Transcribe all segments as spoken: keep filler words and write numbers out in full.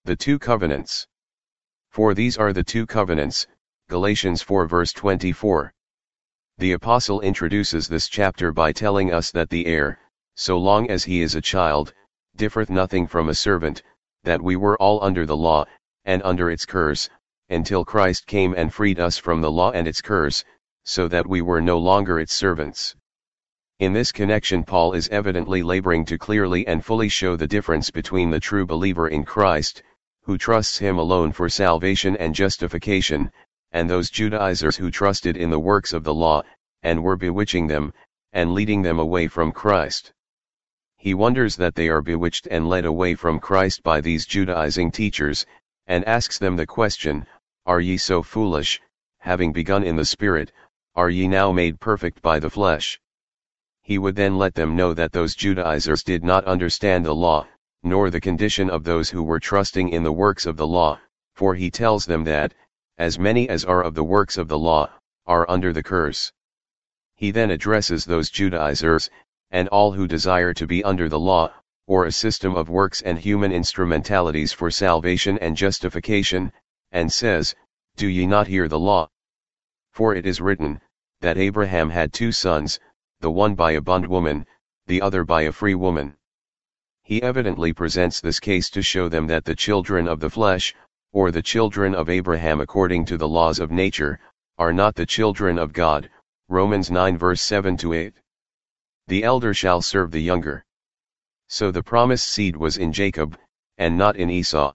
The two covenants. For these are the two covenants, Galatians four verse twenty-four. The apostle introduces this chapter by telling us that the heir, so long as he is a child, differeth nothing from a servant, that we were all under the law, and under its curse, until Christ came and freed us from the law and its curse, so that we were no longer its servants. In this connection, Paul is evidently laboring to clearly and fully show the difference between the true believer in Christ, who trusts him alone for salvation and justification, and those Judaizers who trusted in the works of the law, and were bewitching them, and leading them away from Christ. He wonders that they are bewitched and led away from Christ by these Judaizing teachers, and asks them the question, Are ye so foolish, having begun in the Spirit, are ye now made perfect by the flesh? He would then let them know that those Judaizers did not understand the law, nor the condition of those who were trusting in the works of the law, for he tells them that, as many as are of the works of the law, are under the curse. He then addresses those Judaizers, and all who desire to be under the law, or a system of works and human instrumentalities for salvation and justification, and says, Do ye not hear the law? For it is written, that Abraham had two sons, the one by a bondwoman, the other by a free woman. He evidently presents this case to show them that the children of the flesh, or the children of Abraham according to the laws of nature, are not the children of God, Romans nine verse seven to eight. The elder shall serve the younger. So the promised seed was in Jacob, and not in Esau.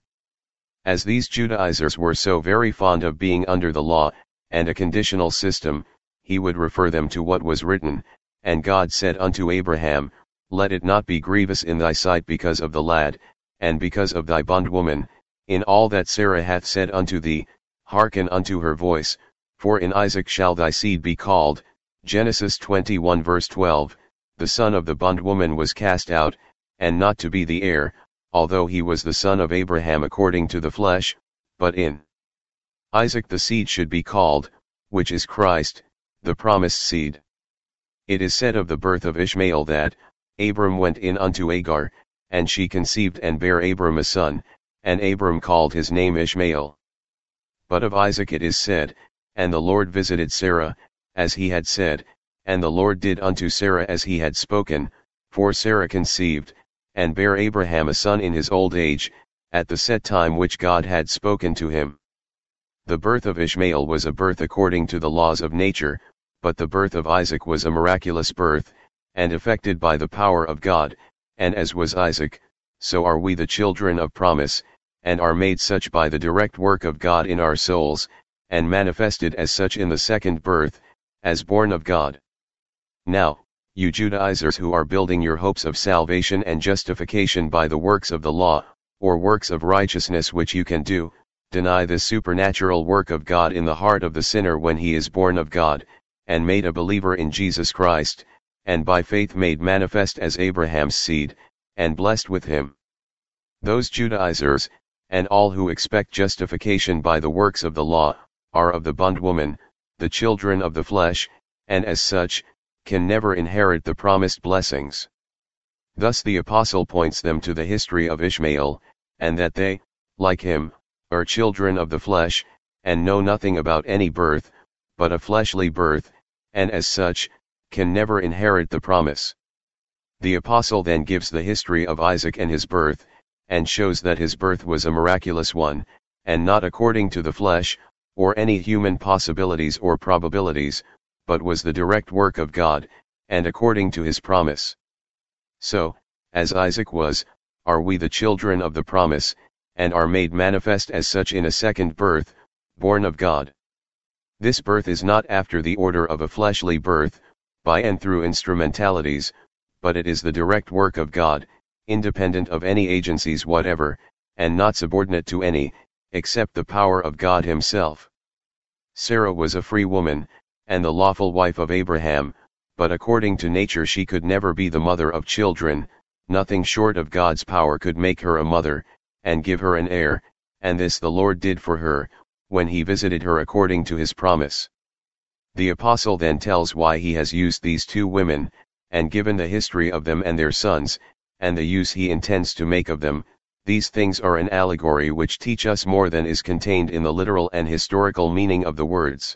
As these Judaizers were so very fond of being under the law, and a conditional system, he would refer them to what was written, and God said unto Abraham, Let it not be grievous in thy sight because of the lad, and because of thy bondwoman, in all that Sarah hath said unto thee, hearken unto her voice, for in Isaac shall thy seed be called. Genesis twenty-one verse twelve, the son of the bondwoman was cast out, and not to be the heir, although he was the son of Abraham according to the flesh, but in Isaac the seed should be called, which is Christ, the promised seed. It is said of the birth of Ishmael that, Abram went in unto Agar, and she conceived and bare Abram a son, and Abram called his name Ishmael. But of Isaac it is said, And the Lord visited Sarah, as he had said, and the Lord did unto Sarah as he had spoken, for Sarah conceived, and bare Abraham a son in his old age, at the set time which God had spoken to him. The birth of Ishmael was a birth according to the laws of nature, but the birth of Isaac was a miraculous birth, and effected by the power of God, and as was Isaac, so are we the children of promise, and are made such by the direct work of God in our souls, and manifested as such in the second birth, as born of God. Now, you Judaizers who are building your hopes of salvation and justification by the works of the law, or works of righteousness which you can do, deny this supernatural work of God in the heart of the sinner when he is born of God, and made a believer in Jesus Christ, and by faith made manifest as Abraham's seed, and blessed with him. Those Judaizers, and all who expect justification by the works of the law, are of the bondwoman, the children of the flesh, and as such, can never inherit the promised blessings. Thus the apostle points them to the history of Ishmael, and that they, like him, are children of the flesh, and know nothing about any birth, but a fleshly birth, and as such, can never inherit the promise. The apostle then gives the history of Isaac and his birth, and shows that his birth was a miraculous one, and not according to the flesh, or any human possibilities or probabilities, but was the direct work of God, and according to his promise. So, as Isaac was, are we the children of the promise, and are made manifest as such in a second birth, born of God. This birth is not after the order of a fleshly birth, by and through instrumentalities, but it is the direct work of God, independent of any agencies whatever, and not subordinate to any, except the power of God himself. Sarah was a free woman, and the lawful wife of Abraham, but according to nature she could never be the mother of children. Nothing short of God's power could make her a mother, and give her an heir, and this the Lord did for her, when he visited her according to his promise. The apostle then tells why he has used these two women, and given the history of them and their sons, and the use he intends to make of them. these things are an allegory which teach us more than is contained in the literal and historical meaning of the words.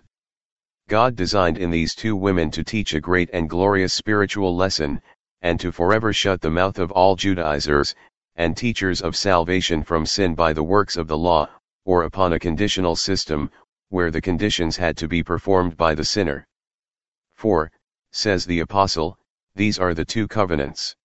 God designed in these two women to teach a great and glorious spiritual lesson, and to forever shut the mouth of all Judaizers, and teachers of salvation from sin by the works of the law, or upon a conditional system, where the conditions had to be performed by the sinner. For, says the Apostle, these are the two covenants.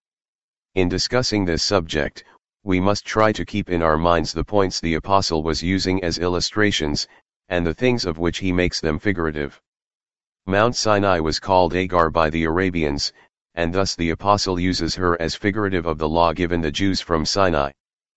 In discussing this subject, we must try to keep in our minds the points the Apostle was using as illustrations, and the things of which he makes them figurative. Mount Sinai was called Agar by the Arabians, and thus the Apostle uses her as figurative of the law given the Jews from Sinai.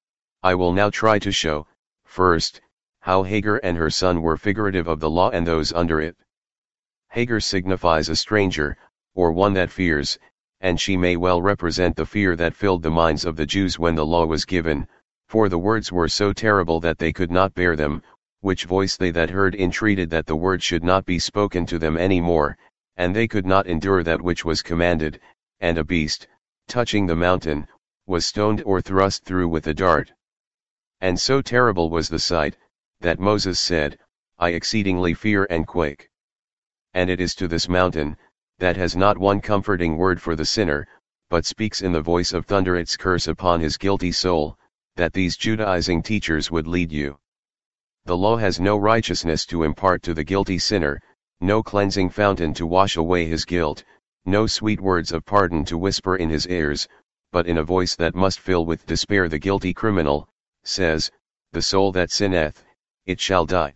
I will now try to show, first, how Hagar and her son were figurative of the law and those under it. Hagar signifies a stranger, or one that fears, and she may well represent the fear that filled the minds of the Jews when the law was given, for the words were so terrible that they could not bear them, which voice they that heard entreated that the word should not be spoken to them any more, and they could not endure that which was commanded, and a beast, touching the mountain, was stoned or thrust through with a dart. And so terrible was the sight, that Moses said, I exceedingly fear and quake. And it is to this mountain, that has not one comforting word for the sinner, but speaks in the voice of thunder its curse upon his guilty soul, that these Judaizing teachers would lead you. The law has no righteousness to impart to the guilty sinner, no cleansing fountain to wash away his guilt, no sweet words of pardon to whisper in his ears, but in a voice that must fill with despair the guilty criminal, says, the soul that sinneth, it shall die.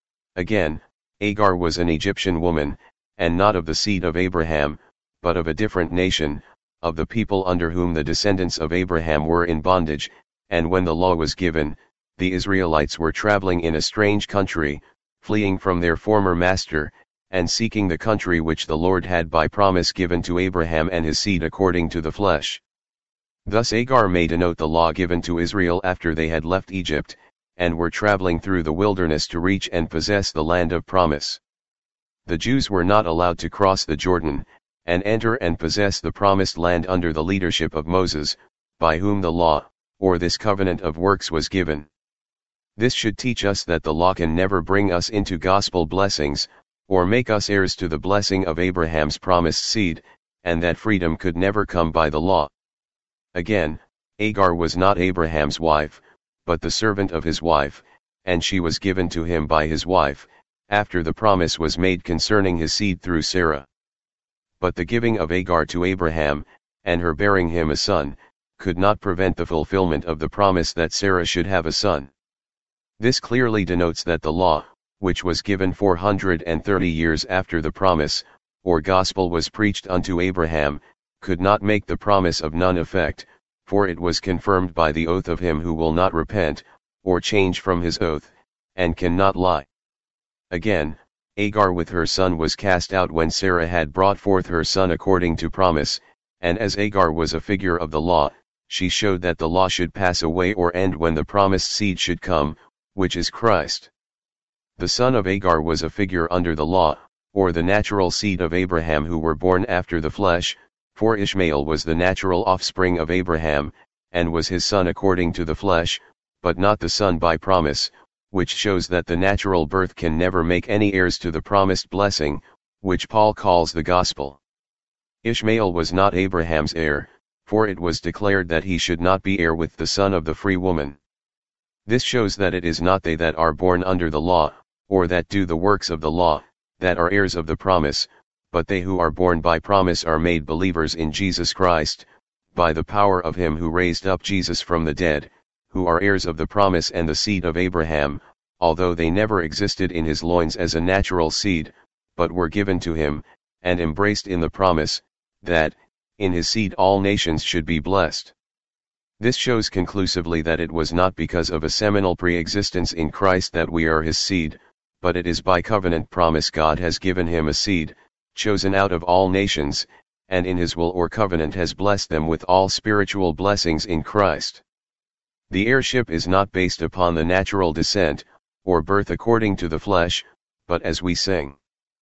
Again, Agar was an Egyptian woman, and not of the seed of Abraham, but of a different nation, of the people under whom the descendants of Abraham were in bondage, and when the law was given, the Israelites were traveling in a strange country, fleeing from their former master, and seeking the country which the Lord had by promise given to Abraham and his seed according to the flesh. Thus Agar may denote the law given to Israel after they had left Egypt, and were traveling through the wilderness to reach and possess the land of promise. The Jews were not allowed to cross the Jordan, and enter and possess the promised land under the leadership of Moses, by whom the law, or this covenant of works was given. This should teach us that the law can never bring us into gospel blessings, or make us heirs to the blessing of Abraham's promised seed, and that freedom could never come by the law. Again, Agar was not Abraham's wife, but the servant of his wife, and she was given to him by his wife, after the promise was made concerning his seed through Sarah. But the giving of Agar to Abraham, and her bearing him a son, could not prevent the fulfillment of the promise that Sarah should have a son. This clearly denotes that the law, which was given four hundred thirty years after the promise, or gospel was preached unto Abraham, could not make the promise of none effect, for it was confirmed by the oath of him who will not repent, or change from his oath, and cannot lie. Again, Agar with her son was cast out when Sarah had brought forth her son according to promise, and as Agar was a figure of the law, she showed that the law should pass away or end when the promised seed should come, which is Christ. The son of Agar was a figure under the law, or the natural seed of Abraham who were born after the flesh, for Ishmael was the natural offspring of Abraham, and was his son according to the flesh, but not the son by promise, which shows that the natural birth can never make any heirs to the promised blessing, which Paul calls the gospel. Ishmael was not Abraham's heir, for it was declared that he should not be heir with the son of the free woman. This shows that it is not they that are born under the law, or that do the works of the law, that are heirs of the promise, but they who are born by promise are made believers in Jesus Christ, by the power of him who raised up Jesus from the dead, who are heirs of the promise and the seed of Abraham, although they never existed in his loins as a natural seed, but were given to him, and embraced in the promise, that, in his seed all nations should be blessed. This shows conclusively that it was not because of a seminal pre-existence in Christ that we are his seed, but it is by covenant promise God has given him a seed, chosen out of all nations, and in his will or covenant has blessed them with all spiritual blessings in Christ. The heirship is not based upon the natural descent, or birth according to the flesh, but as we sing,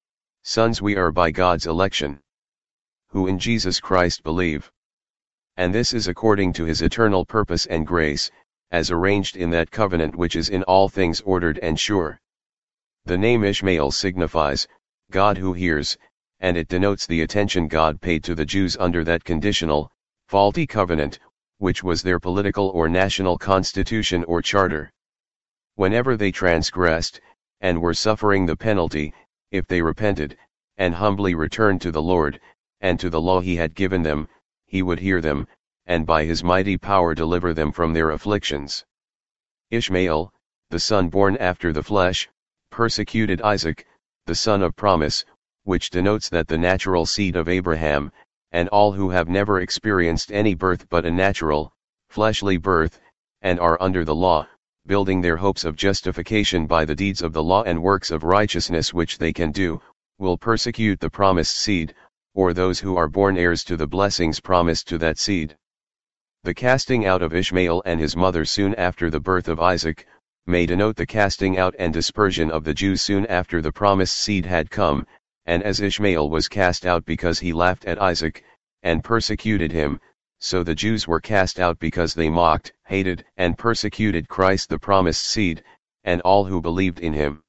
sons we are by God's election, who in Jesus Christ believe. And this is according to his eternal purpose and grace, as arranged in that covenant which is in all things ordered and sure. The name Ishmael signifies, God who hears, and it denotes the attention God paid to the Jews under that conditional, faulty covenant, which was their political or national constitution or charter. Whenever they transgressed, and were suffering the penalty, if they repented, and humbly returned to the Lord, and to the law he had given them, he would hear them, and by his mighty power deliver them from their afflictions. Ishmael, the son born after the flesh, persecuted Isaac, the son of promise, which denotes that the natural seed of Abraham, and all who have never experienced any birth but a natural, fleshly birth, and are under the law, building their hopes of justification by the deeds of the law and works of righteousness which they can do, will persecute the promised seed, or those who are born heirs to the blessings promised to that seed. The casting out of Ishmael and his mother soon after the birth of Isaac, may denote the casting out and dispersion of the Jews soon after the promised seed had come, and as Ishmael was cast out because he laughed at Isaac, and persecuted him, so the Jews were cast out because they mocked, hated, and persecuted Christ the promised seed, and all who believed in him.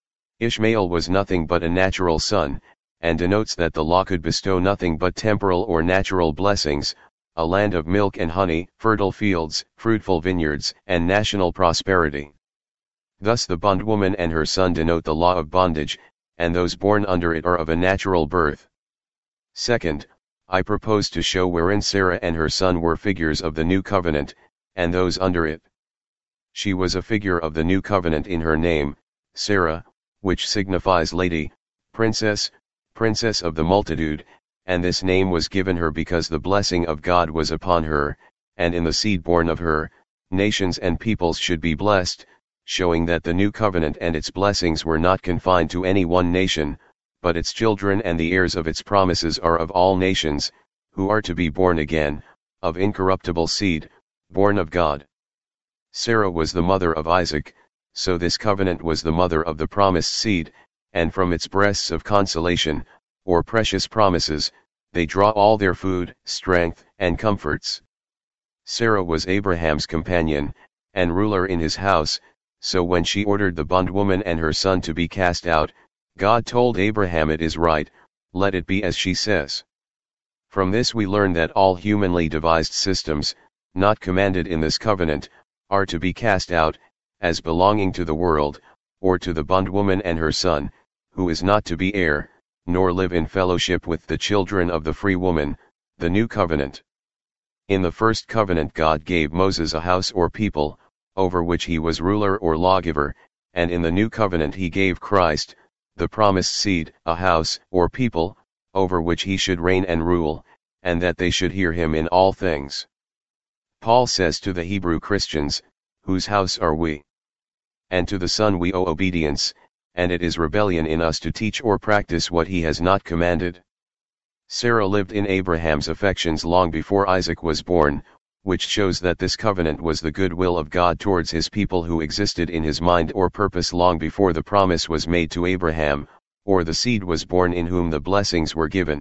Ishmael was nothing but a natural son, and denotes that the law could bestow nothing but temporal or natural blessings, a land of milk and honey, fertile fields, fruitful vineyards, and national prosperity. Thus the bondwoman and her son denote the law of bondage, and those born under it are of a natural birth. Second, I propose to show wherein Sarah and her son were figures of the new covenant, and those under it. She was a figure of the new covenant in her name, Sarah, which signifies lady, princess, princess of the multitude, and this name was given her because the blessing of God was upon her, and in the seed born of her, nations and peoples should be blessed, showing that the new covenant and its blessings were not confined to any one nation, but its children and the heirs of its promises are of all nations, who are to be born again, of incorruptible seed, born of God. Sarah was the mother of Isaac, so this covenant was the mother of the promised seed, and from its breasts of consolation, or precious promises, they draw all their food, strength, and comforts. Sarah was Abraham's companion, and ruler in his house, so when she ordered the bondwoman and her son to be cast out, God told Abraham, "It is right, let it be as she says." From this we learn that all humanly devised systems, not commanded in this covenant, are to be cast out, as belonging to the world, or to the bondwoman and her son, who is not to be heir, nor live in fellowship with the children of the free woman, the new covenant. In the first covenant God gave Moses a house or people, over which he was ruler or lawgiver, and in the new covenant he gave Christ, the promised seed, a house or people, over which he should reign and rule, and that they should hear him in all things. Paul says to the Hebrew Christians, "Whose house are we? And to the Son we owe obedience, and it is rebellion in us to teach or practice what he has not commanded." Sarah lived in Abraham's affections long before Isaac was born, which shows that this covenant was the good will of God towards his people who existed in his mind or purpose long before the promise was made to Abraham, or the seed was born in whom the blessings were given.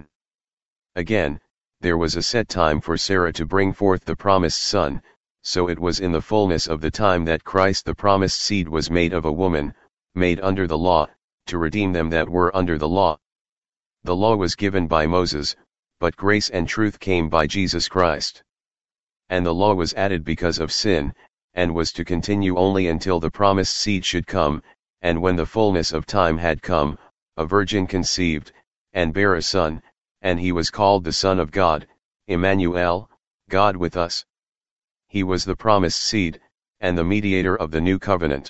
Again, there was a set time for Sarah to bring forth the promised son, so it was in the fullness of the time that Christ the promised seed was made of a woman, made under the law, to redeem them that were under the law. The law was given by Moses, but grace and truth came by Jesus Christ. And the law was added because of sin, and was to continue only until the promised seed should come, and when the fullness of time had come, a virgin conceived, and bare a son, and he was called the Son of God, Emmanuel, God with us. He was the promised seed, and the mediator of the new covenant.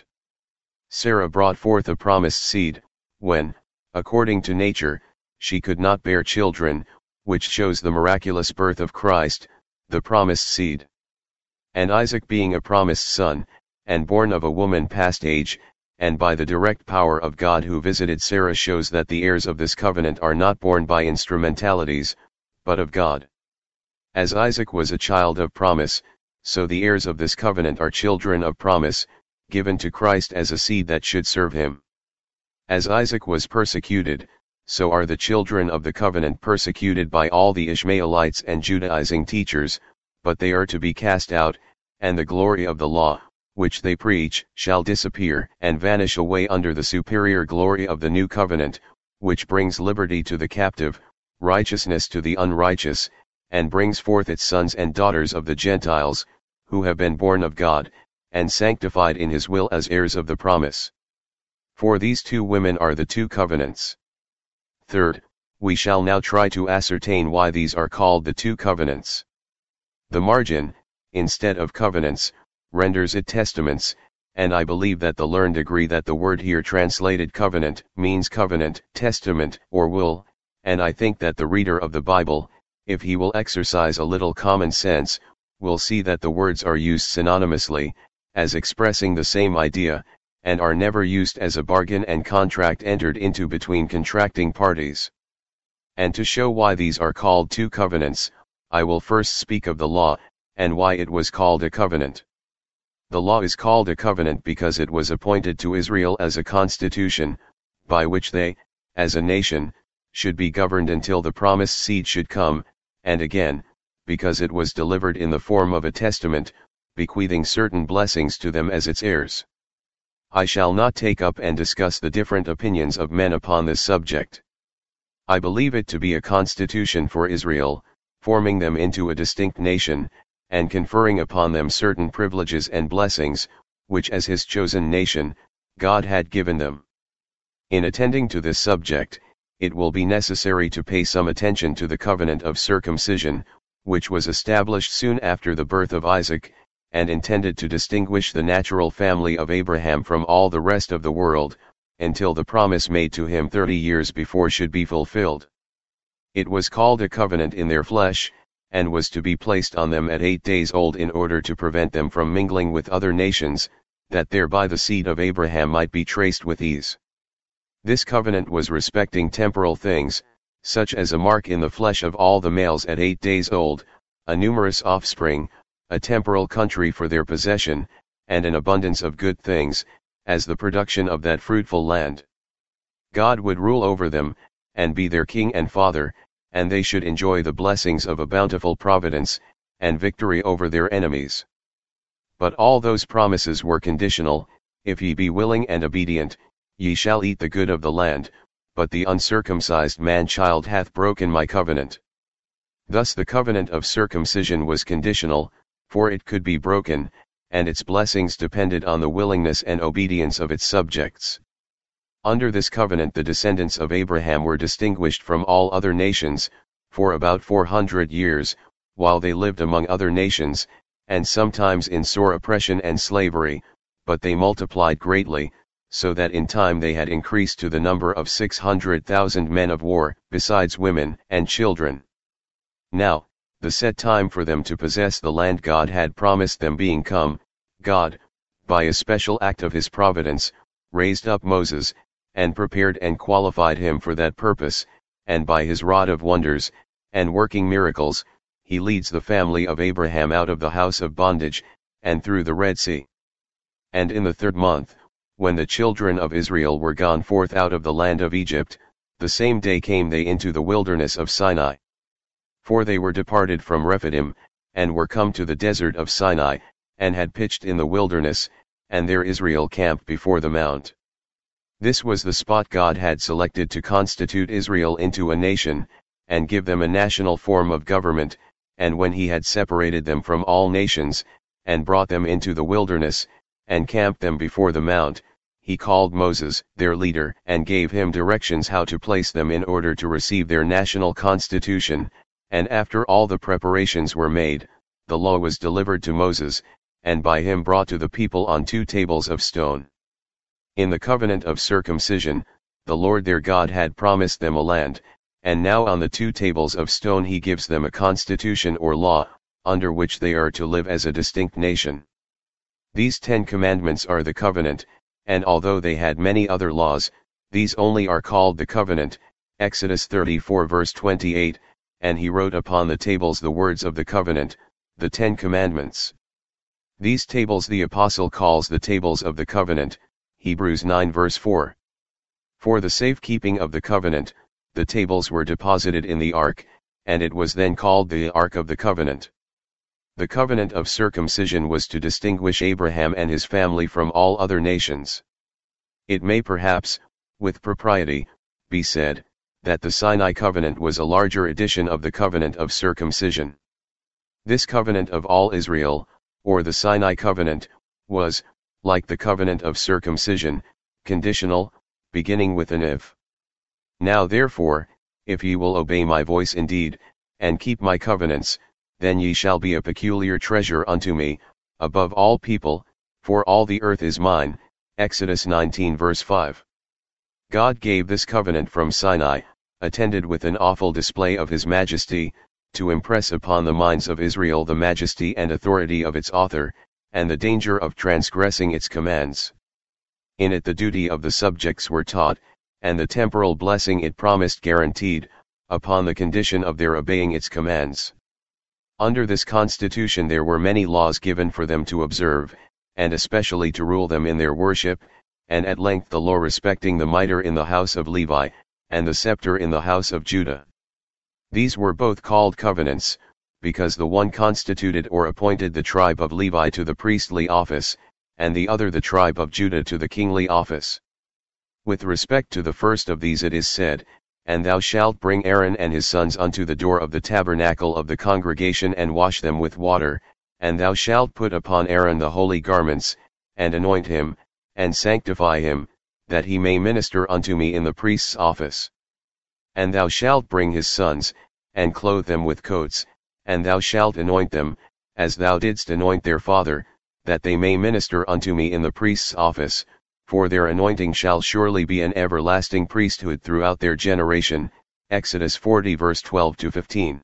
Sarah brought forth a promised seed, when, according to nature, she could not bear children, which shows the miraculous birth of Christ, the promised seed. And Isaac being a promised son, and born of a woman past age, and by the direct power of God who visited Sarah, shows that the heirs of this covenant are not born by instrumentalities, but of God. As Isaac was a child of promise, so the heirs of this covenant are children of promise, given to Christ as a seed that should serve him. As Isaac was persecuted, so are the children of the covenant persecuted by all the Ishmaelites and Judaizing teachers, but they are to be cast out, and the glory of the law, which they preach, shall disappear and vanish away under the superior glory of the new covenant, which brings liberty to the captive, righteousness to the unrighteous, and brings forth its sons and daughters of the Gentiles, who have been born of God, and sanctified in his will as heirs of the promise. For these two women are the two covenants. Third, we shall now try to ascertain why these are called the two covenants. The margin, instead of covenants, renders it testaments, and I believe that the learned agree that the word here translated covenant means covenant, testament, or will, and I think that the reader of the Bible, if he will exercise a little common sense, will see that the words are used synonymously, as expressing the same idea, and are never used as a bargain and contract entered into between contracting parties. And to show why these are called two covenants, I will first speak of the law, and why it was called a covenant. The law is called a covenant because it was appointed to Israel as a constitution, by which they, as a nation, should be governed until the promised seed should come, and again, because it was delivered in the form of a testament, bequeathing certain blessings to them as its heirs. I shall not take up and discuss the different opinions of men upon this subject. I believe it to be a constitution for Israel, forming them into a distinct nation, and conferring upon them certain privileges and blessings, which as his chosen nation, God had given them. In attending to this subject, it will be necessary to pay some attention to the covenant of circumcision, which was established soon after the birth of Isaac, and intended to distinguish the natural family of Abraham from all the rest of the world, until the promise made to him thirty years before should be fulfilled. It was called a covenant in their flesh, and was to be placed on them at eight days old in order to prevent them from mingling with other nations, that thereby the seed of Abraham might be traced with ease. This covenant was respecting temporal things, such as a mark in the flesh of all the males at eight days old, a numerous offspring, a temporal country for their possession, and an abundance of good things, as the production of that fruitful land. God would rule over them, and be their king and father, and they should enjoy the blessings of a bountiful providence, and victory over their enemies. But all those promises were conditional. If ye be willing and obedient, ye shall eat the good of the land, but the uncircumcised man-child hath broken my covenant. Thus the covenant of circumcision was conditional, for it could be broken, and its blessings depended on the willingness and obedience of its subjects. Under this covenant the descendants of Abraham were distinguished from all other nations, for about four hundred years, while they lived among other nations, and sometimes in sore oppression and slavery, but they multiplied greatly, so that in time they had increased to the number of six hundred thousand men of war, besides women and children. Now, the set time for them to possess the land God had promised them being come, God, by a special act of his providence, raised up Moses, and prepared and qualified him for that purpose, and by his rod of wonders, and working miracles, he leads the family of Abraham out of the house of bondage, and through the Red Sea. And in the third month, when the children of Israel were gone forth out of the land of Egypt, the same day came they into the wilderness of Sinai. For they were departed from Rephidim, and were come to the desert of Sinai, and had pitched in the wilderness, and there Israel camped before the mount. This was the spot God had selected to constitute Israel into a nation, and give them a national form of government, and when he had separated them from all nations, and brought them into the wilderness, and camped them before the mount, he called Moses, their leader, and gave him directions how to place them in order to receive their national constitution, and after all the preparations were made, the law was delivered to Moses, and by him brought to the people on two tables of stone. In the covenant of circumcision, the Lord their God had promised them a land, and now on the two tables of stone he gives them a constitution or law, under which they are to live as a distinct nation. These Ten Commandments are the covenant, and although they had many other laws, these only are called the covenant, Exodus thirty-four verse twenty-eight, and he wrote upon the tables the words of the covenant, the Ten Commandments. These tables the apostle calls the tables of the covenant, Hebrews nine verse four. For the safekeeping of the covenant, the tables were deposited in the ark, and it was then called the Ark of the Covenant. The covenant of circumcision was to distinguish Abraham and his family from all other nations. It may perhaps, with propriety, be said, that the Sinai covenant was a larger edition of the covenant of circumcision. This covenant of all Israel, or the Sinai covenant, was, like the covenant of circumcision, conditional, beginning with an if. Now therefore, if ye will obey my voice indeed, and keep my covenants, then ye shall be a peculiar treasure unto me, above all people, for all the earth is mine. Exodus nineteen verse five. God gave this covenant from Sinai, attended with an awful display of his majesty, to impress upon the minds of Israel the majesty and authority of its author, and the danger of transgressing its commands. In it the duty of the subjects were taught, and the temporal blessing it promised guaranteed, upon the condition of their obeying its commands. Under this constitution there were many laws given for them to observe, and especially to rule them in their worship, and at length the law respecting the mitre in the house of Levi, and the scepter in the house of Judah. These were both called covenants, because the one constituted or appointed the tribe of Levi to the priestly office, and the other the tribe of Judah to the kingly office. With respect to the first of these it is said, And thou shalt bring Aaron and his sons unto the door of the tabernacle of the congregation and wash them with water, and thou shalt put upon Aaron the holy garments, and anoint him, and sanctify him, that he may minister unto me in the priest's office. And thou shalt bring his sons, and clothe them with coats, and thou shalt anoint them, as thou didst anoint their father, that they may minister unto me in the priest's office, for their anointing shall surely be an everlasting priesthood throughout their generation. Exodus forty verse twelve to fifteen.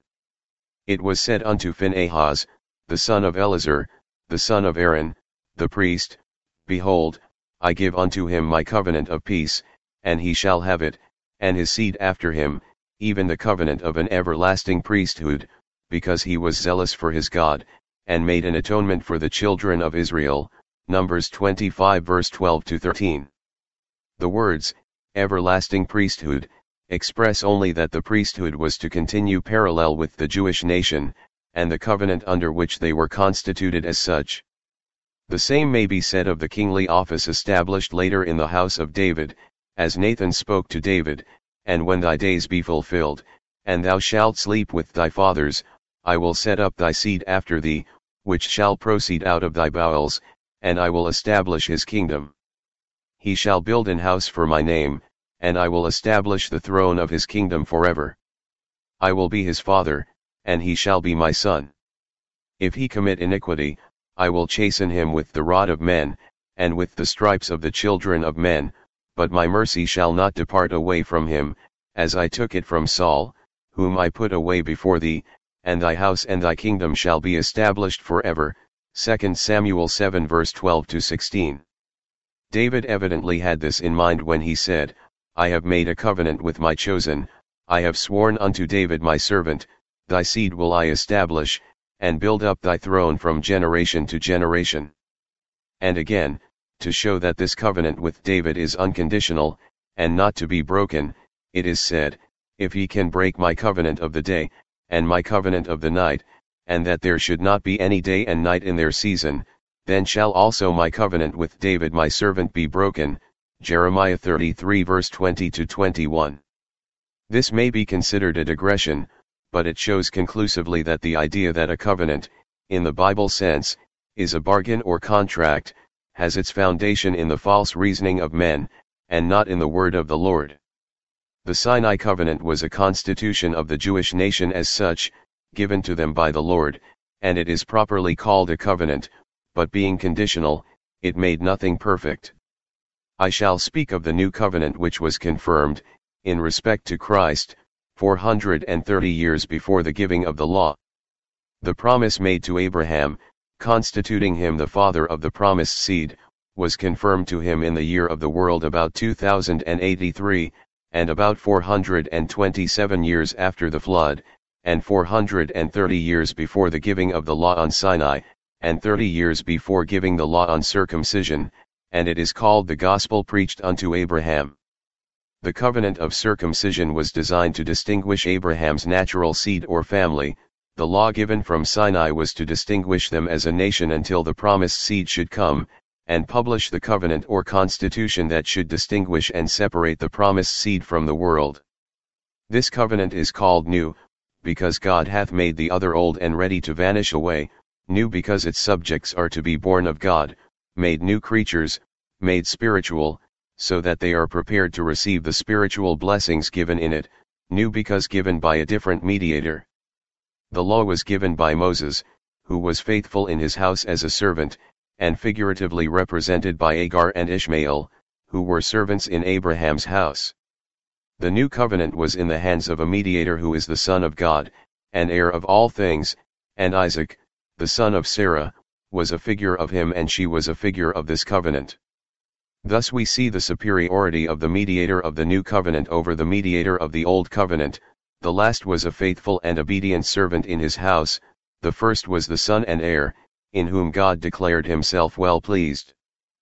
It was said unto Phinehas, the son of Eleazar, the son of Aaron, the priest, Behold, I give unto him my covenant of peace, and he shall have it, and his seed after him, even the covenant of an everlasting priesthood, because he was zealous for his God, and made an atonement for the children of Israel. Numbers twenty-five verse twelve to thirteen. The words, everlasting priesthood, express only that the priesthood was to continue parallel with the Jewish nation, and the covenant under which they were constituted as such. The same may be said of the kingly office established later in the house of David, as Nathan spoke to David, And when thy days be fulfilled, and thou shalt sleep with thy fathers, I will set up thy seed after thee, which shall proceed out of thy bowels, and I will establish his kingdom. He shall build an house for my name, and I will establish the throne of his kingdom forever. I will be his father, and he shall be my son. If he commit iniquity, I will chasten him with the rod of men, and with the stripes of the children of men, but my mercy shall not depart away from him, as I took it from Saul, whom I put away before thee, and thy house and thy kingdom shall be established forever. Second Samuel seven verse twelve to sixteen. David evidently had this in mind when he said, I have made a covenant with my chosen, I have sworn unto David my servant, thy seed will I establish, and build up thy throne from generation to generation. And again, to show that this covenant with David is unconditional, and not to be broken, it is said, If he can break my covenant of the day, and my covenant of the night, and that there should not be any day and night in their season, then shall also my covenant with David my servant be broken. Jeremiah thirty-three verse twenty to twenty-one. This may be considered a digression, but it shows conclusively that the idea that a covenant, in the Bible sense, is a bargain or contract, has its foundation in the false reasoning of men, and not in the word of the Lord. The Sinai covenant was a constitution of the Jewish nation as such, given to them by the Lord, and it is properly called a covenant, but being conditional, it made nothing perfect. I shall speak of the new covenant which was confirmed, in respect to Christ, four hundred thirty years before the giving of the law. The promise made to Abraham, constituting him the father of the promised seed, was confirmed to him in the year of the world about two thousand eighty-three, and about four hundred twenty-seven years after the flood, and four hundred thirty years before the giving of the law on Sinai, and thirty years before giving the law on circumcision, and it is called the gospel preached unto Abraham. The covenant of circumcision was designed to distinguish Abraham's natural seed or family, the law given from Sinai was to distinguish them as a nation until the promised seed should come, and publish the covenant or constitution that should distinguish and separate the promised seed from the world. This covenant is called new, because God hath made the other old and ready to vanish away, new because its subjects are to be born of God, made new creatures, made spiritual, so that they are prepared to receive the spiritual blessings given in it, new because given by a different mediator. The law was given by Moses, who was faithful in his house as a servant, and figuratively represented by Agar and Ishmael, who were servants in Abraham's house. The new covenant was in the hands of a mediator who is the Son of God, and heir of all things, and Isaac, the son of Sarah, was a figure of him and she was a figure of this covenant. Thus we see the superiority of the mediator of the new covenant over the mediator of the old covenant. The last was a faithful and obedient servant in his house, the first was the son and heir, in whom God declared himself well pleased.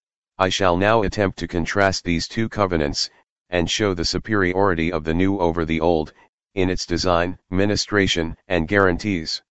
I shall now attempt to contrast these two covenants, and show the superiority of the new over the old, in its design, ministration, and guarantees.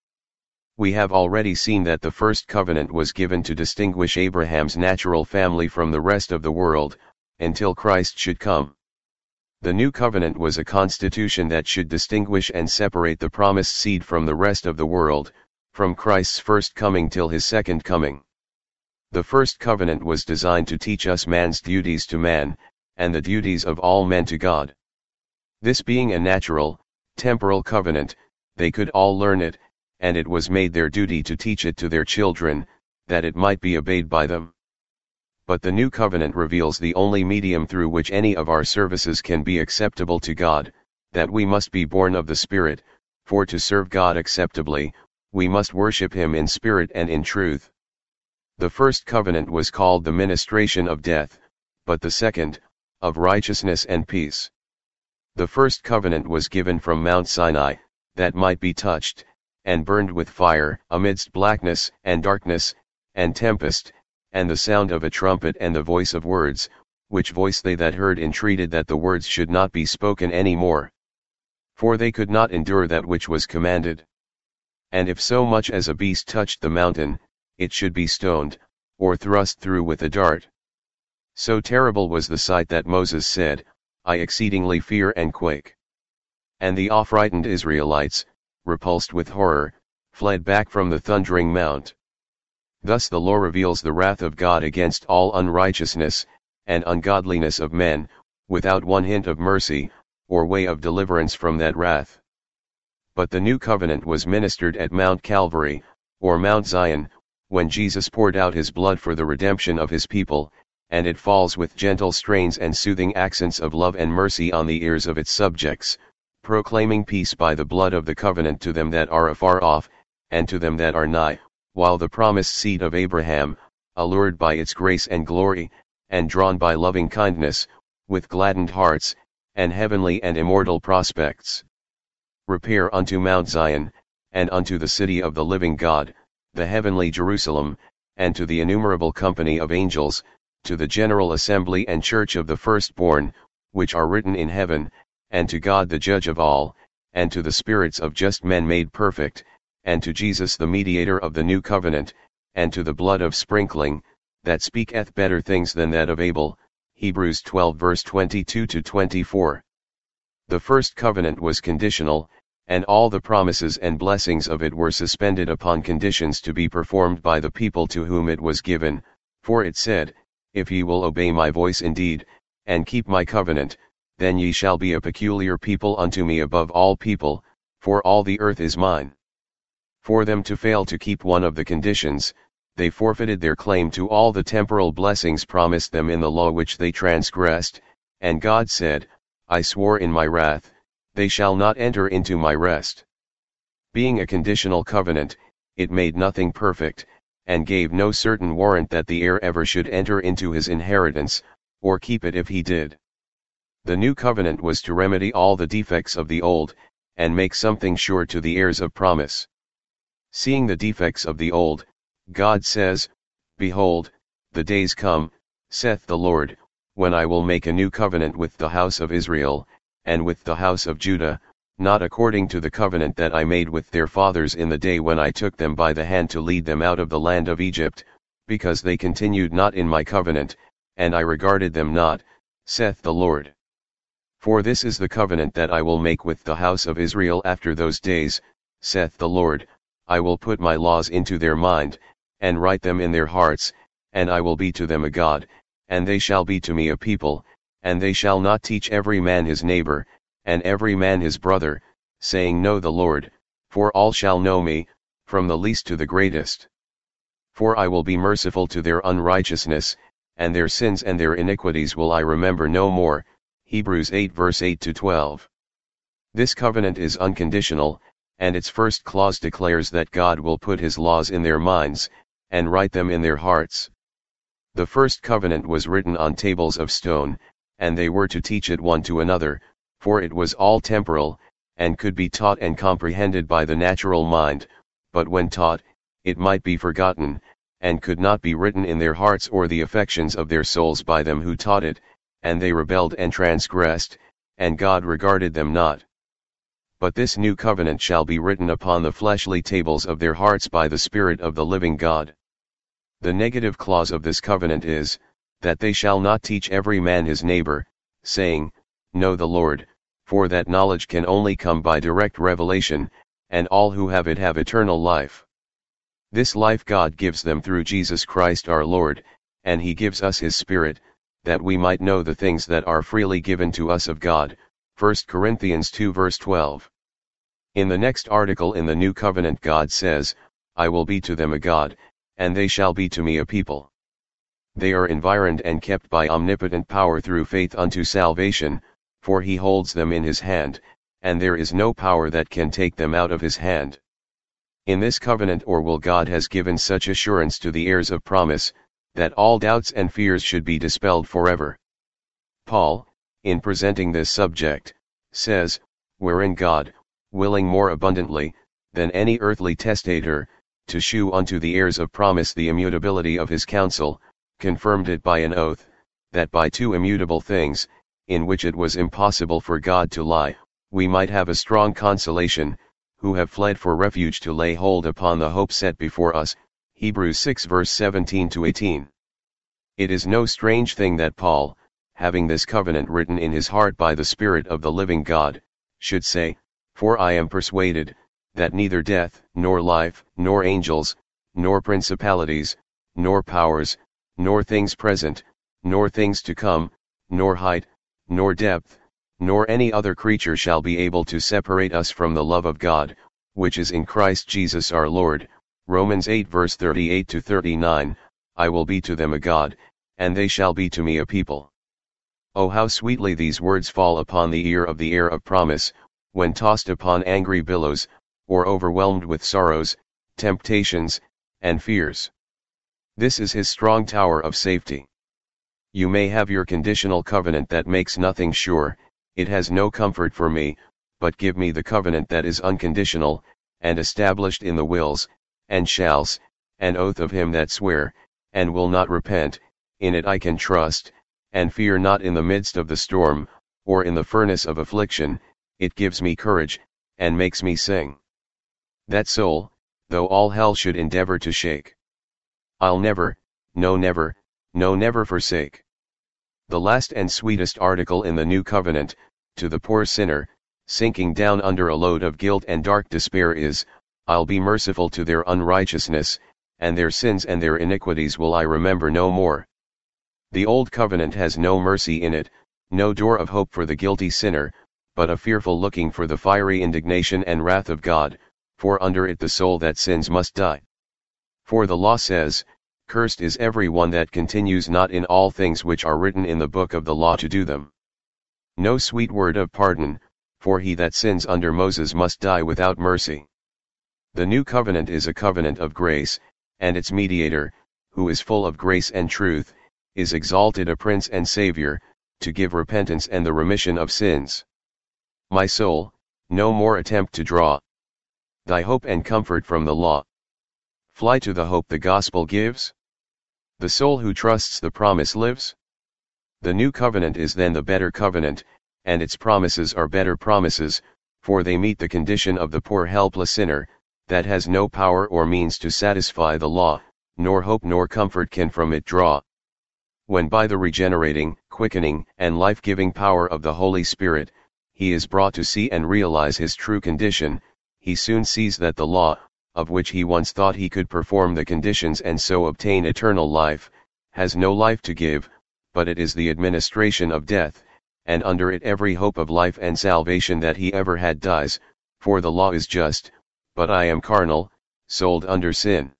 We have already seen that the first covenant was given to distinguish Abraham's natural family from the rest of the world, until Christ should come. The new covenant was a constitution that should distinguish and separate the promised seed from the rest of the world, from Christ's first coming till his second coming. The first covenant was designed to teach us man's duties to man, and the duties of all men to God. This being a natural, temporal covenant, they could all learn it, and it was made their duty to teach it to their children, that it might be obeyed by them. But the new covenant reveals the only medium through which any of our services can be acceptable to God, that we must be born of the Spirit, for to serve God acceptably, we must worship him in spirit and in truth. The first covenant was called the ministration of death, but the second, of righteousness and peace. The first covenant was given from Mount Sinai, that might be touched, and burned with fire, amidst blackness, and darkness, and tempest, and the sound of a trumpet and the voice of words, which voice they that heard entreated that the words should not be spoken any more. For they could not endure that which was commanded. And if so much as a beast touched the mountain, it should be stoned, or thrust through with a dart. So terrible was the sight that Moses said, I exceedingly fear and quake. And the affrighted Israelites, repulsed with horror, fled back from the thundering mount. Thus the law reveals the wrath of God against all unrighteousness, and ungodliness of men, without one hint of mercy, or way of deliverance from that wrath. But the new covenant was ministered at Mount Calvary, or Mount Zion, when Jesus poured out his blood for the redemption of his people, and it falls with gentle strains and soothing accents of love and mercy on the ears of its subjects, proclaiming peace by the blood of the covenant to them that are afar off, and to them that are nigh, while the promised seed of Abraham, allured by its grace and glory, and drawn by loving kindness, with gladdened hearts, and heavenly and immortal prospects, repair unto Mount Zion, and unto the city of the living God, the heavenly Jerusalem, and to the innumerable company of angels, to the general assembly and church of the firstborn, which are written in heaven, and to God the judge of all, and to the spirits of just men made perfect, and to Jesus the mediator of the new covenant, and to the blood of sprinkling, that speaketh better things than that of Abel. Hebrews twelve verse twenty-two to twenty-four. The first covenant was conditional, and all the promises and blessings of it were suspended upon conditions to be performed by the people to whom it was given, for it said, If ye will obey my voice indeed, and keep my covenant, then ye shall be a peculiar people unto me above all people, for all the earth is mine. For them to fail to keep one of the conditions, they forfeited their claim to all the temporal blessings promised them in the law which they transgressed, and God said, I swore in my wrath, they shall not enter into my rest. Being a conditional covenant, it made nothing perfect, and gave no certain warrant that the heir ever should enter into his inheritance, or keep it if he did. The new covenant was to remedy all the defects of the old, and make something sure to the heirs of promise. Seeing the defects of the old, God says, Behold, the days come, saith the Lord, when I will make a new covenant with the house of Israel, and with the house of Judah, not according to the covenant that I made with their fathers in the day when I took them by the hand to lead them out of the land of Egypt, because they continued not in my covenant, and I regarded them not, saith the Lord. For this is the covenant that I will make with the house of Israel after those days, saith the Lord, I will put my laws into their mind, and write them in their hearts, and I will be to them a God, and they shall be to me a people, and they shall not teach every man his neighbor, and every man his brother, saying, Know the Lord, for all shall know me, from the least to the greatest. For I will be merciful to their unrighteousness, and their sins and their iniquities will I remember no more. Hebrews eight verse eight to twelve. This covenant is unconditional, and its first clause declares that God will put his laws in their minds, and write them in their hearts. The first covenant was written on tables of stone, and they were to teach it one to another, for it was all temporal, and could be taught and comprehended by the natural mind, but when taught, it might be forgotten, and could not be written in their hearts or the affections of their souls by them who taught it, and they rebelled and transgressed, and God regarded them not. But this new covenant shall be written upon the fleshly tables of their hearts by the Spirit of the living God. The negative clause of this covenant is, that they shall not teach every man his neighbor, saying, Know the Lord, for that knowledge can only come by direct revelation, and all who have it have eternal life. This life God gives them through Jesus Christ our Lord, and he gives us his Spirit, that we might know the things that are freely given to us of God. First Corinthians two verse twelve. In the next article in the New Covenant God says, I will be to them a God, and they shall be to me a people. They are environed and kept by omnipotent power through faith unto salvation, for he holds them in his hand, and there is no power that can take them out of his hand. In this covenant or will God has given such assurance to the heirs of promise, that all doubts and fears should be dispelled forever. Paul, in presenting this subject, says, Wherein God, willing more abundantly, than any earthly testator, to shew unto the heirs of promise the immutability of his counsel, confirmed it by an oath, that by two immutable things, in which it was impossible for God to lie, we might have a strong consolation, who have fled for refuge to lay hold upon the hope set before us. Hebrews six verse seventeen to eighteen. It is no strange thing that Paul, having this covenant written in his heart by the Spirit of the living God, should say, For I am persuaded, that neither death, nor life, nor angels, nor principalities, nor powers, nor things present, nor things to come, nor height, nor depth, nor any other creature shall be able to separate us from the love of God, which is in Christ Jesus our Lord. Romans eight verse thirty-eight to thirty-nine, I will be to them a God, and they shall be to me a people. Oh, how sweetly these words fall upon the ear of the heir of promise, when tossed upon angry billows, or overwhelmed with sorrows, temptations, and fears. This is his strong tower of safety. You may have your conditional covenant that makes nothing sure, it has no comfort for me, but give me the covenant that is unconditional, and established in the wills, and shalls, and oath of him that swear, and will not repent. In it I can trust, and fear not in the midst of the storm, or in the furnace of affliction. It gives me courage, and makes me sing. That soul, though all hell should endeavor to shake, I'll never, no never, no never forsake. The last and sweetest article in the new covenant, to the poor sinner, sinking down under a load of guilt and dark despair is, I'll be merciful to their unrighteousness, and their sins and their iniquities will I remember no more. The old covenant has no mercy in it, no door of hope for the guilty sinner, but a fearful looking for the fiery indignation and wrath of God, for under it the soul that sins must die. For the law says, Cursed is every one that continues not in all things which are written in the book of the law to do them. No sweet word of pardon, for he that sins under Moses must die without mercy. The new covenant is a covenant of grace, and its mediator, who is full of grace and truth, is exalted a Prince and Savior, to give repentance and the remission of sins. My soul, no more attempt to draw thy hope and comfort from the law. Fly to the hope the gospel gives. The soul who trusts the promise lives. The new covenant is then the better covenant, and its promises are better promises, For they meet the condition of the poor helpless sinner, that has no power or means to satisfy the law, nor hope nor comfort can from it draw. When by the regenerating, quickening, and life-giving power of the Holy Spirit, he is brought to see and realize his true condition, he soon sees that the law, of which he once thought he could perform the conditions and so obtain eternal life, has no life to give, but it is the administration of death, and under it every hope of life and salvation that he ever had dies, for the law is just, but I am carnal, sold under sin.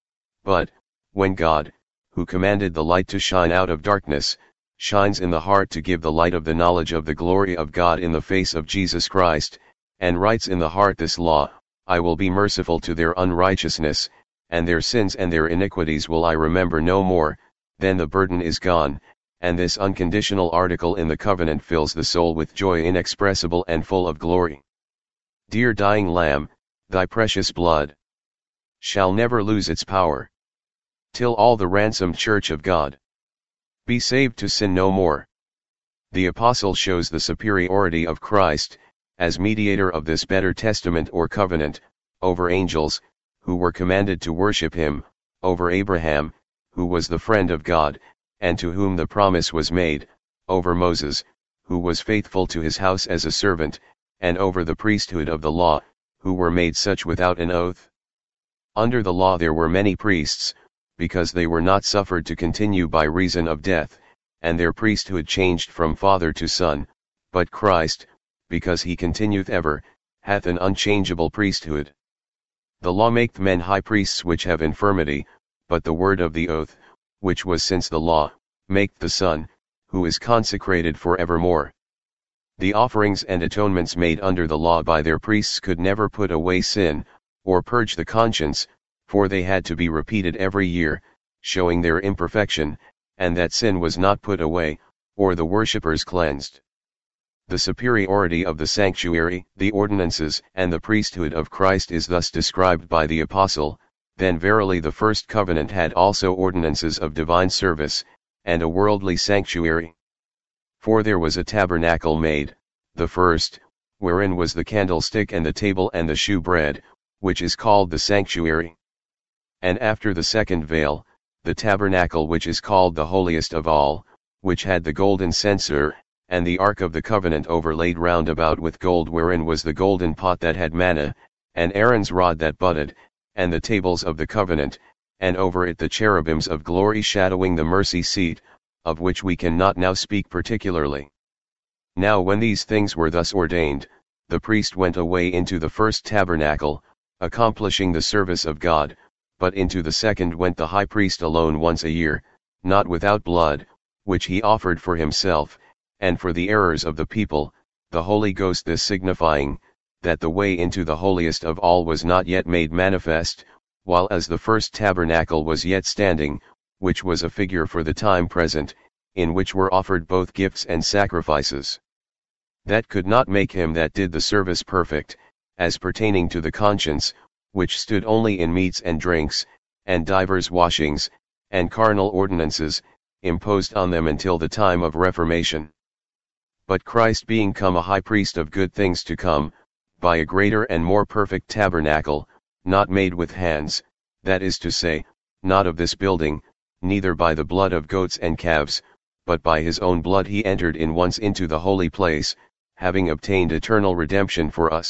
But, when God, who commanded the light to shine out of darkness, shines in the heart to give the light of the knowledge of the glory of God in the face of Jesus Christ, and writes in the heart this law, I will be merciful to their unrighteousness, and their sins and their iniquities will I remember no more, then the burden is gone, and this unconditional article in the covenant fills the soul with joy inexpressible and full of glory. Dear dying Lamb, thy precious blood shall never lose its power, till all the ransomed church of God be saved to sin no more. The apostle shows the superiority of Christ, as mediator of this better testament or covenant, over angels, who were commanded to worship him, over Abraham, who was the friend of God, and to whom the promise was made, over Moses, who was faithful to his house as a servant, and over the priesthood of the law, who were made such without an oath. Under the law there were many priests, because they were not suffered to continue by reason of death, and their priesthood changed from father to son, but Christ, because he continueth ever, hath an unchangeable priesthood. The law maketh men high priests which have infirmity, but the word of the oath, which was since the law, maketh the Son, who is consecrated for evermore. The offerings and atonements made under the law by their priests could never put away sin, or purge the conscience, for they had to be repeated every year, showing their imperfection, and that sin was not put away, or the worshippers cleansed. The superiority of the sanctuary, the ordinances, and the priesthood of Christ is thus described by the apostle, then verily the first covenant had also ordinances of divine service, and a worldly sanctuary. For there was a tabernacle made, the first, wherein was the candlestick and the table and the shewbread, which is called the sanctuary. And after the second veil, the tabernacle which is called the holiest of all, which had the golden censer, and the ark of the covenant overlaid round about with gold, wherein was the golden pot that had manna, and Aaron's rod that budded, and the tables of the covenant, and over it the cherubims of glory shadowing the mercy seat, of which we cannot now speak particularly. Now when these things were thus ordained, the priest went away into the first tabernacle, accomplishing the service of God, but into the second went the high priest alone once a year, not without blood, which he offered for himself, and for the errors of the people, the Holy Ghost, this signifying, that the way into the holiest of all was not yet made manifest, while as the first tabernacle was yet standing, which was a figure for the time present, in which were offered both gifts and sacrifices. That could not make him that did the service perfect, as pertaining to the conscience, which stood only in meats and drinks, and divers washings, and carnal ordinances, imposed on them until the time of Reformation. But Christ being come a high priest of good things to come, by a greater and more perfect tabernacle, not made with hands, that is to say, not of this building, neither by the blood of goats and calves, but by his own blood he entered in once into the holy place, having obtained eternal redemption for us.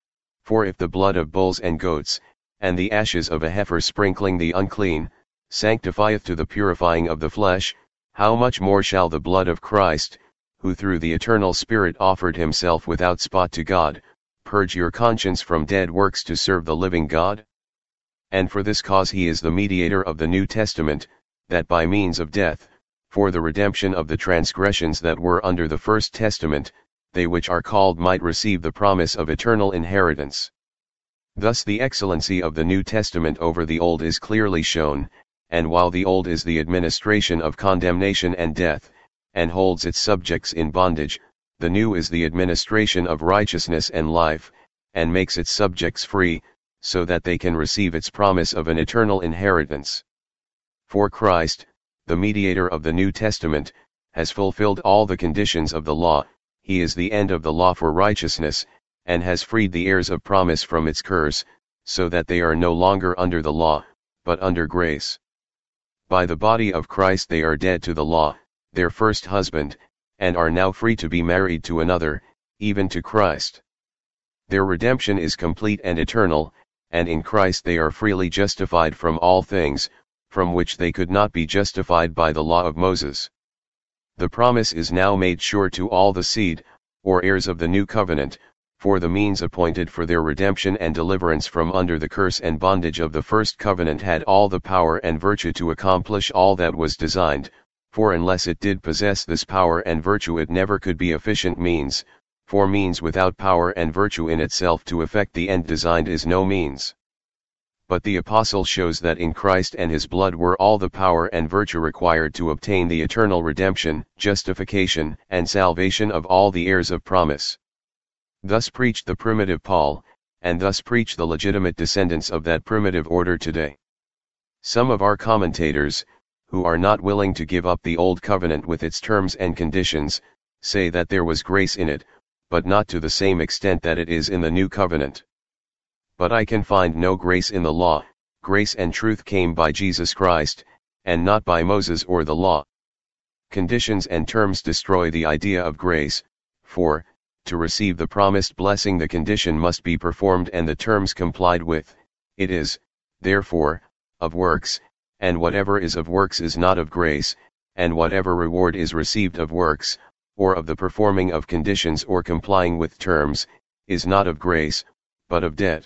For if the blood of bulls and goats, and the ashes of a heifer sprinkling the unclean, sanctifieth to the purifying of the flesh, how much more shall the blood of Christ, who through the eternal Spirit offered himself without spot to God, purge your conscience from dead works to serve the living God? And for this cause he is the mediator of the New Testament, that by means of death, for the redemption of the transgressions that were under the first testament, they which are called might receive the promise of eternal inheritance. Thus the excellency of the New Testament over the Old is clearly shown, and while the Old is the administration of condemnation and death, and holds its subjects in bondage, the New is the administration of righteousness and life, and makes its subjects free, so that they can receive its promise of an eternal inheritance. For Christ, the mediator of the New Testament, has fulfilled all the conditions of the law. He is the end of the law for righteousness, and has freed the heirs of promise from its curse, so that they are no longer under the law, but under grace. By the body of Christ they are dead to the law, their first husband, and are now free to be married to another, even to Christ. Their redemption is complete and eternal, and in Christ they are freely justified from all things, from which they could not be justified by the law of Moses. The promise is now made sure to all the seed, or heirs of the new covenant, for the means appointed for their redemption and deliverance from under the curse and bondage of the first covenant had all the power and virtue to accomplish all that was designed, for unless it did possess this power and virtue it never could be efficient means, for means without power and virtue in itself to effect the end designed is no means. But the apostle shows that in Christ and his blood were all the power and virtue required to obtain the eternal redemption, justification, and salvation of all the heirs of promise. Thus preached the primitive Paul, and thus preach the legitimate descendants of that primitive order today. Some of our commentators, who are not willing to give up the old covenant with its terms and conditions, say that there was grace in it, but not to the same extent that it is in the new covenant. But I can find no grace in the law. Grace and truth came by Jesus Christ, and not by Moses or the law. Conditions and terms destroy the idea of grace, for, to receive the promised blessing the condition must be performed and the terms complied with. It is, therefore, of works, and whatever is of works is not of grace, and whatever reward is received of works, or of the performing of conditions or complying with terms, is not of grace, but of debt.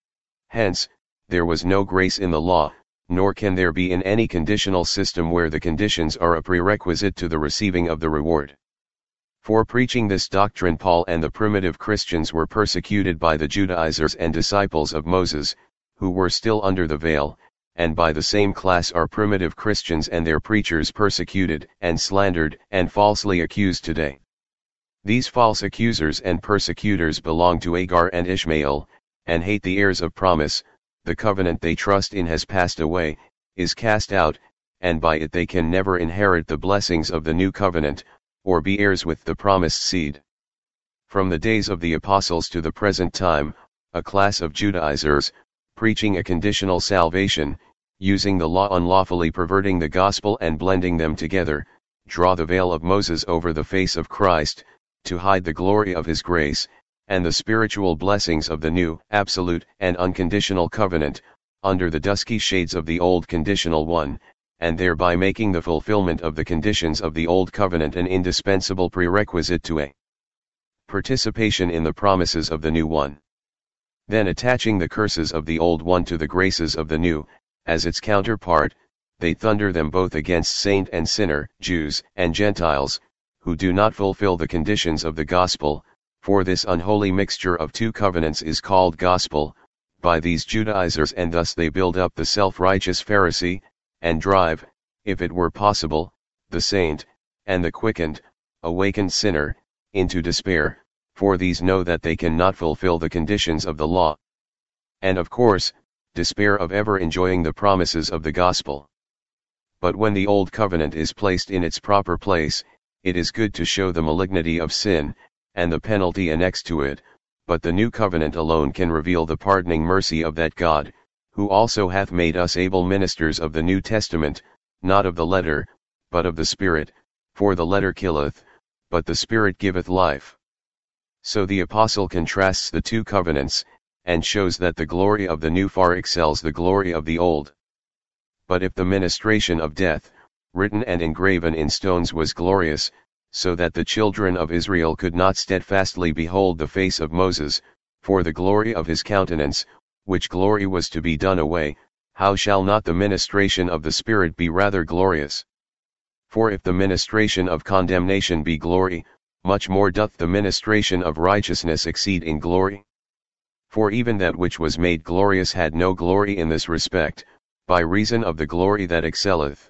Hence, there was no grace in the law, nor can there be in any conditional system where the conditions are a prerequisite to the receiving of the reward. For preaching this doctrine Paul and the primitive Christians were persecuted by the Judaizers and disciples of Moses, who were still under the veil, and by the same class are primitive Christians and their preachers persecuted and slandered and falsely accused today. These false accusers and persecutors belong to Agar and Ishmael, and hate the heirs of promise. The covenant they trust in has passed away, is cast out, and by it they can never inherit the blessings of the new covenant, or be heirs with the promised seed. From the days of the apostles to the present time, a class of Judaizers, preaching a conditional salvation, using the law unlawfully, perverting the gospel and blending them together, draw the veil of Moses over the face of Christ, to hide the glory of his grace, and the spiritual blessings of the new, absolute, and unconditional covenant, under the dusky shades of the old conditional one, and thereby making the fulfillment of the conditions of the old covenant an indispensable prerequisite to a participation in the promises of the new one. Then attaching the curses of the old one to the graces of the new, as its counterpart, they thunder them both against saint and sinner, Jews and Gentiles, who do not fulfill the conditions of the gospel, for this unholy mixture of two covenants is called gospel, by these Judaizers, and thus they build up the self-righteous Pharisee, and drive, if it were possible, the saint, and the quickened, awakened sinner, into despair, for these know that they cannot fulfill the conditions of the law. And of course, despair of ever enjoying the promises of the gospel. But when the old covenant is placed in its proper place, it is good to show the malignity of sin, and the penalty annexed to it, but the new covenant alone can reveal the pardoning mercy of that God, who also hath made us able ministers of the New Testament, not of the letter, but of the Spirit, for the letter killeth, but the Spirit giveth life. So the apostle contrasts the two covenants, and shows that the glory of the new far excels the glory of the old. But if the ministration of death, written and engraven in stones, was glorious, so that the children of Israel could not steadfastly behold the face of Moses, for the glory of his countenance, which glory was to be done away, how shall not the ministration of the Spirit be rather glorious? For if the ministration of condemnation be glory, much more doth the ministration of righteousness exceed in glory. For even that which was made glorious had no glory in this respect, by reason of the glory that excelleth.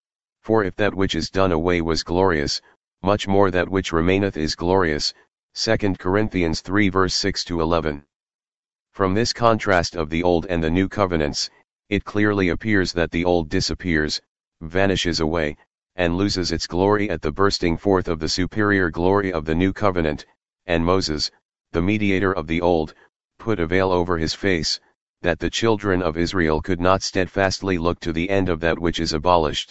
For if that which is done away was glorious, much more that which remaineth is glorious. Second Corinthians three verse six to eleven. From this contrast of the old and the new covenants, it clearly appears that the old disappears, vanishes away, and loses its glory at the bursting forth of the superior glory of the new covenant, and Moses, the mediator of the old, put a veil over his face, that the children of Israel could not steadfastly look to the end of that which is abolished.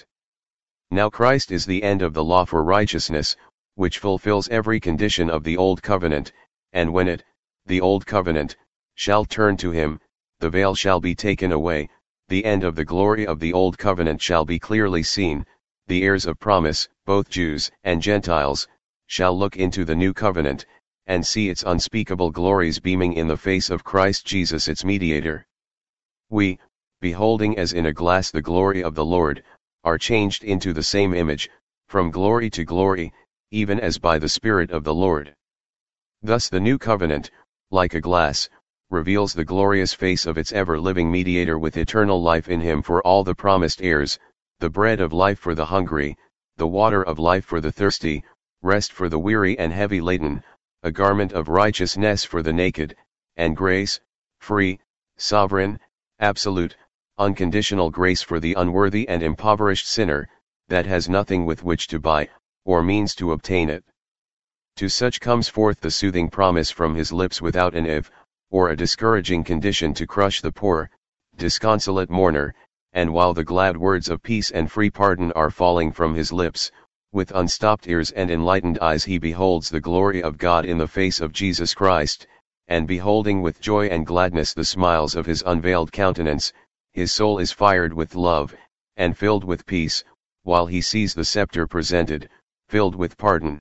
Now Christ is the end of the law for righteousness, which fulfills every condition of the old covenant, and when it, the old covenant, shall turn to him, the veil shall be taken away, the end of the glory of the old covenant shall be clearly seen, the heirs of promise, both Jews and Gentiles, shall look into the new covenant, and see its unspeakable glories beaming in the face of Christ Jesus its mediator. We, beholding as in a glass the glory of the Lord, are changed into the same image, from glory to glory, even as by the Spirit of the Lord. Thus the new covenant, like a glass, reveals the glorious face of its ever-living mediator with eternal life in him for all the promised heirs, the bread of life for the hungry, the water of life for the thirsty, rest for the weary and heavy laden, a garment of righteousness for the naked, and grace, free, sovereign, absolute, unconditional grace for the unworthy and impoverished sinner, that has nothing with which to buy, or means to obtain it. To such comes forth the soothing promise from his lips without an if, or a discouraging condition to crush the poor, disconsolate mourner, and while the glad words of peace and free pardon are falling from his lips, with unstopped ears and enlightened eyes he beholds the glory of God in the face of Jesus Christ, and beholding with joy and gladness the smiles of his unveiled countenance, his soul is fired with love, and filled with peace, while he sees the scepter presented, filled with pardon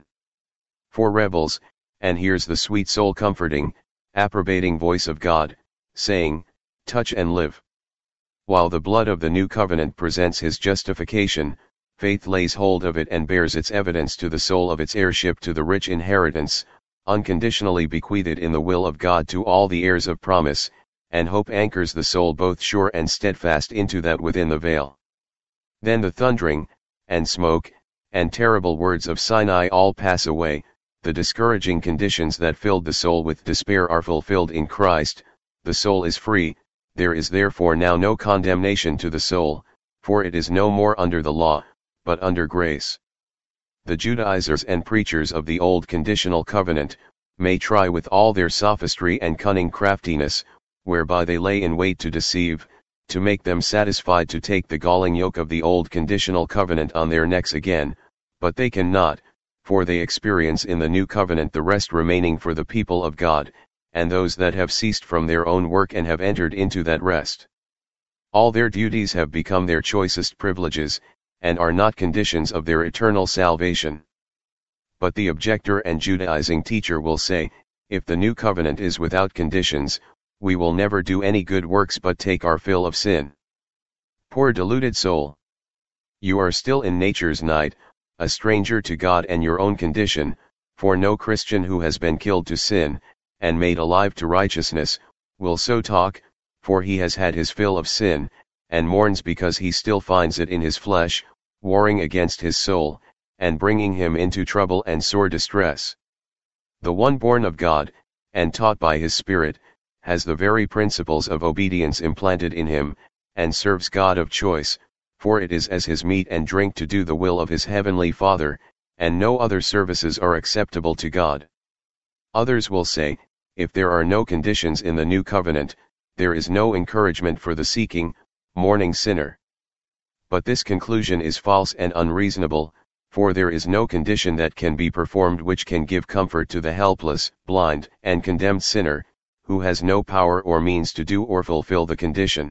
for rebels, and hears the sweet soul comforting, approbating voice of God, saying, "Touch and live." While the blood of the new covenant presents his justification, faith lays hold of it and bears its evidence to the soul of its heirship to the rich inheritance, unconditionally bequeathed in the will of God to all the heirs of promise, and hope anchors the soul both sure and steadfast into that within the veil. Then the thundering, and smoke, and terrible words of Sinai all pass away, the discouraging conditions that filled the soul with despair are fulfilled in Christ, the soul is free, there is therefore now no condemnation to the soul, for it is no more under the law, but under grace. The Judaizers and preachers of the old conditional covenant, may try with all their sophistry and cunning craftiness, whereby they lay in wait to deceive, to make them satisfied to take the galling yoke of the old conditional covenant on their necks again, but they cannot, for they experience in the new covenant the rest remaining for the people of God, and those that have ceased from their own work and have entered into that rest. All their duties have become their choicest privileges, and are not conditions of their eternal salvation. But the objector and Judaizing teacher will say, if the new covenant is without conditions, we will never do any good works but take our fill of sin. Poor deluded soul! You are still in nature's night, a stranger to God and your own condition, for no Christian who has been killed to sin, and made alive to righteousness, will so talk, for he has had his fill of sin, and mourns because he still finds it in his flesh, warring against his soul, and bringing him into trouble and sore distress. The one born of God, and taught by his Spirit, has the very principles of obedience implanted in him, and serves God of choice, for it is as his meat and drink to do the will of his heavenly Father, and no other services are acceptable to God. Others will say, if there are no conditions in the new covenant, there is no encouragement for the seeking, mourning sinner. But this conclusion is false and unreasonable, for there is no condition that can be performed which can give comfort to the helpless, blind, and condemned sinner, who has no power or means to do or fulfill the condition.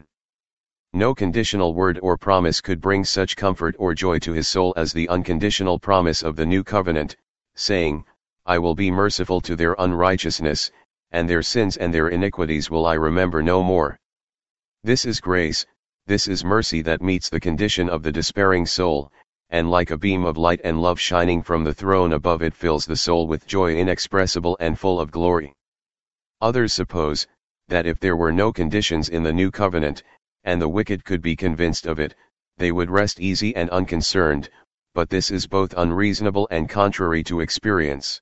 No conditional word or promise could bring such comfort or joy to his soul as the unconditional promise of the new covenant, saying, I will be merciful to their unrighteousness, and their sins and their iniquities will I remember no more. This is grace, this is mercy that meets the condition of the despairing soul, and like a beam of light and love shining from the throne above it fills the soul with joy inexpressible and full of glory. Others suppose, that if there were no conditions in the new covenant, and the wicked could be convinced of it, they would rest easy and unconcerned, but this is both unreasonable and contrary to experience.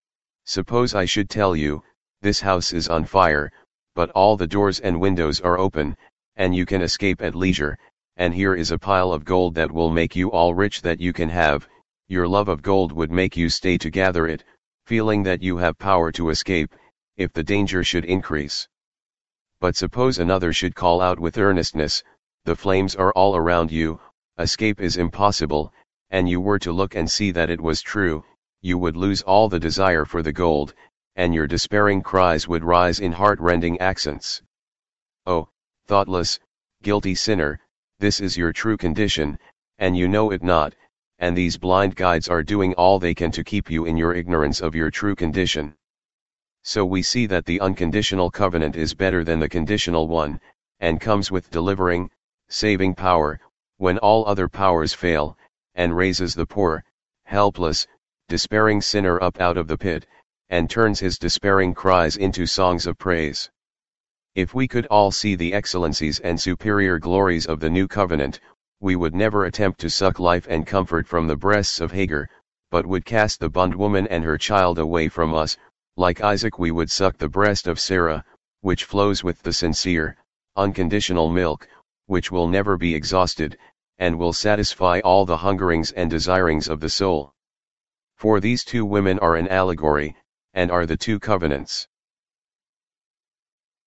Suppose I should tell you, this house is on fire, but all the doors and windows are open, and you can escape at leisure, and here is a pile of gold that will make you all rich that you can have, your love of gold would make you stay to gather it, feeling that you have power to escape, if the danger should increase. But suppose another should call out with earnestness, the flames are all around you, escape is impossible, and you were to look and see that it was true, you would lose all the desire for the gold, and your despairing cries would rise in heart-rending accents. Oh, thoughtless, guilty sinner, this is your true condition, and you know it not, and these blind guides are doing all they can to keep you in your ignorance of your true condition. So we see that the unconditional covenant is better than the conditional one, and comes with delivering, saving power, when all other powers fail, and raises the poor, helpless, despairing sinner up out of the pit, and turns his despairing cries into songs of praise. If we could all see the excellencies and superior glories of the new covenant, we would never attempt to suck life and comfort from the breasts of Hagar, but would cast the bondwoman and her child away from us. Like Isaac we would suck the breast of Sarah, which flows with the sincere, unconditional milk, which will never be exhausted, and will satisfy all the hungerings and desirings of the soul. For these two women are an allegory, and are the two covenants.